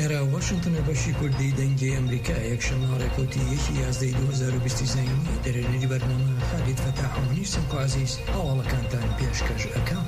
ئێرە واشنگتن بەشی کوردی دەنگی ئەمریکا یەکشەمە ڕێکوتی 11/2020 دەرێنەری بەرنامە خالید فەتاح و منیر سمکو عەزیز هەواڵەکانتان پێشکەش ئەکەم.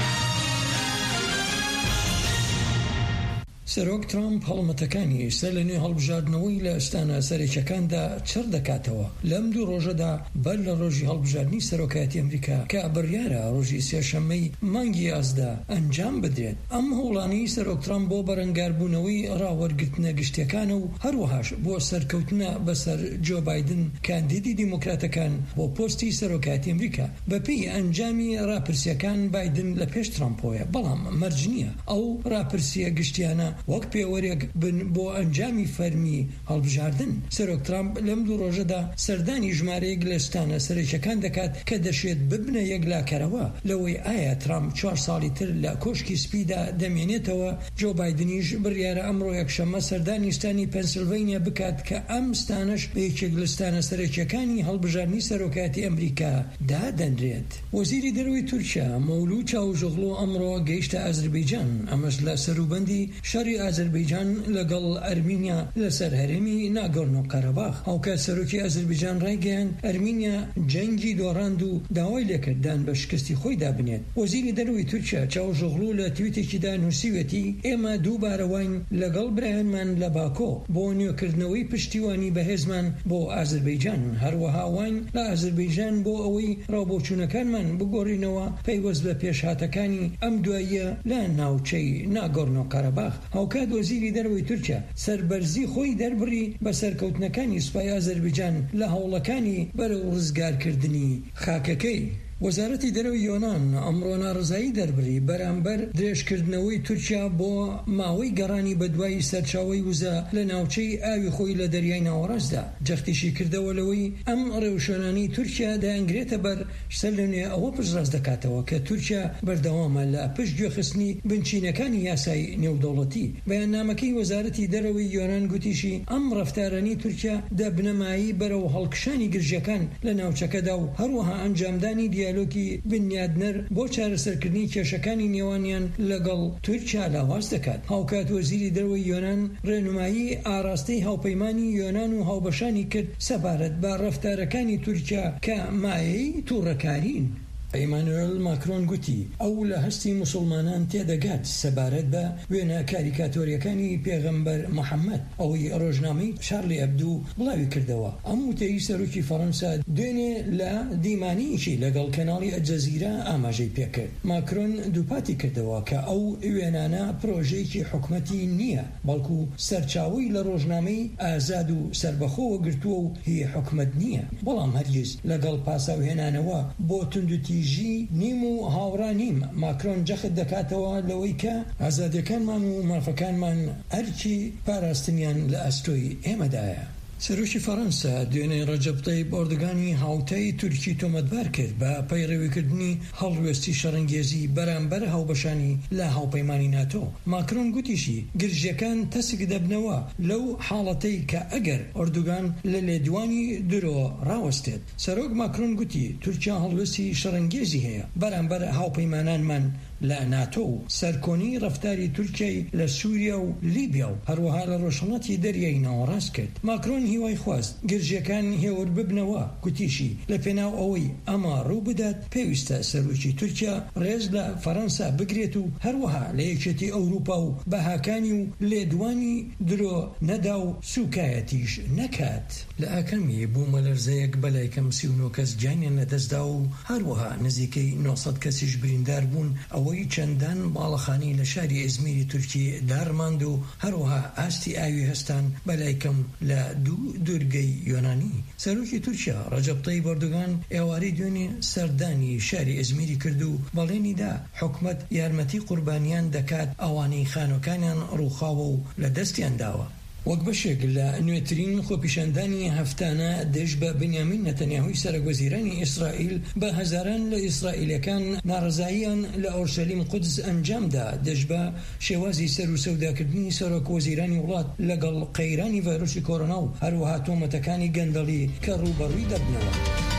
سەرۆک ترامپ هەڵمەتەکانی سەر لە نوێ هەڵبژاردنەوەی لە ئەستانە سەرەکیەکاندا چڕ دەکاتەوە. لەم دوو ڕۆژەدا بەر لە ڕۆژی هەڵبژاردننی سەرۆکایەتی ئەمریکا کە بڕیارە ڕۆژی سێشەممەی مانگی یازدا ئەنجام بدرێت. ئەم هەوڵانەی سەرۆک ترامپ بۆ بەرەنگاربوونەوەی ڕاوەرگرتنە گشتیەکانە و هەروەهاش بۆ سەرکەوتنە بەسەر جۆ بایدن کاندیدی دیموکراتەکان بۆ پۆستی سەرۆکایەتی ئەمریکا بەپێی ئەنجامی ڕاپرسیەکان بایدن لە پێش ترامپۆیە، بەڵام مەرج نییە ئەو ڕاپرسیە گشتیانە وەک پێوەرێک بن بۆ ئەنجامی فەرمی هەڵبژاردن. سەرۆک ترامپ لەم دوو ڕۆژەدا سەردانی ژمارەیەک لە ئەستانە سەرەکیەکان دەکات کە دەشێت ببنە یەکلاکەرەوە لەوەی ئایا ترامپ 4 ساڵی تر لە کۆشکی سپیدا دەمێنێتەوە. جۆ بایدنیش بڕیارە ئەمڕۆ یەکشەممە سەردانی ستانی پەنسیلڤینیا بکات کە ئەم ستانش بە یەکێک لە ستانە سەرەکیەکانی هەڵبژاردننی سەرۆکایەتی ئەمریکا دادەنرێت. وەزیری دەرەوەی تورکیا مەولود چاوژۆغلو ئەمڕۆ گەیشتە ئەزەربەیجان. ئەمەش لە سەروبەندی شەڕی ئازەربەیجان لەگەڵ ئەرمینیا لەسەر هەرێمی ناگۆرنۆ قەرەباخ. هاوکات سەرۆکی ئازەربەیجان ڕایگەیاند ئەرمینیا جەنگی دۆڕاند و داوای لێکردان بە شکستی خۆی دابنێت. وەزیری دەرەوەی تورکیا چاوژۆغلو لە تویتێکیدا نووسیوێتی ئێمە دووبارە واین لەگەڵ برایانمان لە باکۆ بۆ نوێکردنەوەی پشتیوانی بەهێزمان بۆ ئازەربەیجان، هەروەها واین لە ئازەربەیجان بۆ ئەوەی ڕاوبۆچوونەکانمان بگۆڕینەوە پەیوەست بە پێشهاتەکانی ئەم دواییە لە ناوچەی ناگۆرنۆ قەرەباخ. هاوکات وەزیری دەرەوەی تورکیا سەربەرزی خۆی دەربڕی بە سەرکەوتنەکانی سوپای ئازەربەیجان لە هەوڵەکانی بەرەو ڕزگارکردنی خاکەکەی. وەزارەتی دەرەوەی یۆنان ئەمڕۆ ناڕزایی دەربڕی بەرامبەر درێژکردنەوەی تورکیا بۆ ماوەی گەڕانی بەدوای سەرچاوەی وزە لە ناوچەی ئاوی خۆی لە دەریای ناوەڕاستدا. جەختیشی کردەوە لەوەی ئەم ڕێوشێنانی تورکیا دەیانگرێتە بەر سەر لە نوێ ئەوە پشتڕاست دەکاتەوە کە تورکیا بەردەوامە لە پشت گوێخستنی بنچینەکانی یاسای نێودەوڵەتی. بەیاننامەکەی وەزارەتی دەرەوەی یۆنان گوتیشی ئەم ڕەفتارانی تورکیا دەبنەمایی بەرەو هەڵکشانی گرژەکان لە ناوچەکەدا و هەروەها ئەنجامدانی دیالۆگی بنیادنەر بۆ چارەسەرکردنی کێشەکانی نێوانیان لەگەڵ تورکیا لاواز دەکات. هاوکات وەزیری دەرەوەی یۆنان ڕێنمایی ئاراستەی هاوپەیمانی یۆنان و هاوبەشانی کرد سەبارەت بە ڕەفتارەکانی تورکیا کە مایەی تووڕەکارین. ئەیمانوێل ماکرۆن گوتی ئەو لە هەستی موسڵمانان تێدەگات سەبارەت بە وێنە کاریکاتۆریەکانی پێغەمبەر محەممەد. ئەوەی ڕۆژنامەی شارلی ئەبدوو بڵاوی کردەوە. ئەم وتەی سەرۆکی فەڕەنسا دوێنێ لە دیمانیشی لەگەڵ کەناڵی ئەلجەزیرە ئاماژەی پێکرد. ماکرۆن دووپاتی کردەوە کە ئەو وێنانە پرۆژەیەکی حکومەتی نییە، بەڵکو سەرچاوی لە ڕۆژنامەی ئازاد و سربەخۆوە گرتووە و هی حکومەت نییە. بەڵام هەرگیز لەگەڵ پاساوهێنانەوە بۆ توندوتیژی نیم و هاوڕا نیم. ماکرۆن جەخت دەکاتەوە لەوەی کە ئازادیەکانمان و مافەکانمان ئەرکی پاراستنیان لە ئەستۆی ئێمەدایە. سەرۆکی فەڕەنسا دوێنێ ڕەجەب تەیب ئۆردۆگانی هاوتای تورکی تۆمەتبار کرد بە پەیڕێویکردنی هەڵوێستی شەڕەنگێزی بەرامبەر هاوبەشانی لە هاوپەیمانی ناتۆ. ماکرۆن گوتیشی گرژیەکان تەسک دەبنەوە لەو حاڵەتەی کە ئەگەر ئۆردۆگان لە لێدوانی درۆ ڕاوەستێت. سەرۆک ماکرۆن گوتی تورکیا هەڵوێستی شەڕەنگێزی هەیە بەرامبەر هاوپەیمانانمان لە ناتۆ و سەرکۆنی ڕەفتاری تورکیای لە سووریا و لیبیا و هەروەها لە ڕۆژهەڵاتی دەریای ناوەڕاست کرد. ماکرۆن هیوای خواست گرژیەکان هێور ببنەوە. گوتیشی لە پێناو ئەوەی ئەمە ڕوو بدات پێویستە سەرۆکی تورکیا ڕێز لە فەڕەنسا بگرێت و هەروەها لە یەکێتی ئەوروپا و بەهاکانی و لێدوانی درۆ نەدا و سوکایەتیش نەکات. لە ئاکەمی بوومە لەرزەیەک بەلای کەم 39 کەس گیانیان لەدەستدا و هەروەها نزیکەی 900 کەسیش بریندار بوون. ئەوەی چەندان باڵەخانی لە شاری ئەزمیری تورکی دارماند و هەروەها ئاستی ئاوی هەستان بەلای کەم لە دوو دوورگەی یۆنانی. سەرۆکی تورکیا ڕەجەب تەیب ئۆردۆگان ئێوارەی دوێنێ سەردانی شاری ئەزمیری کرد و بەڵێنیدا حکومەت یارمەتی قوربانیان دەکات ئەوانەی خانۆکانیان ڕووخاوە و لە دەستیان داوە. وەک بەشێک لە نوێترین خۆپیشاندانی هەفتانە دەش بە بنیامین نەتەنیاهوی سەرۆکوەزیرانی ئیسرائیل بە هەزاران لە ئیسرائیلەکان ناڕزاییان لە ئۆرشەلیم قودس ئەنجامدا. دەش بە شێوازی سەر و سەوداکردنی سەرۆکوەزیرانی وڵات لەگەڵ قەیرانی ڤایرۆسی کۆڕۆنا و هەروەها تۆمەتەکانی گەندەڵی کە ڕووبەڕووی دەبنەوە.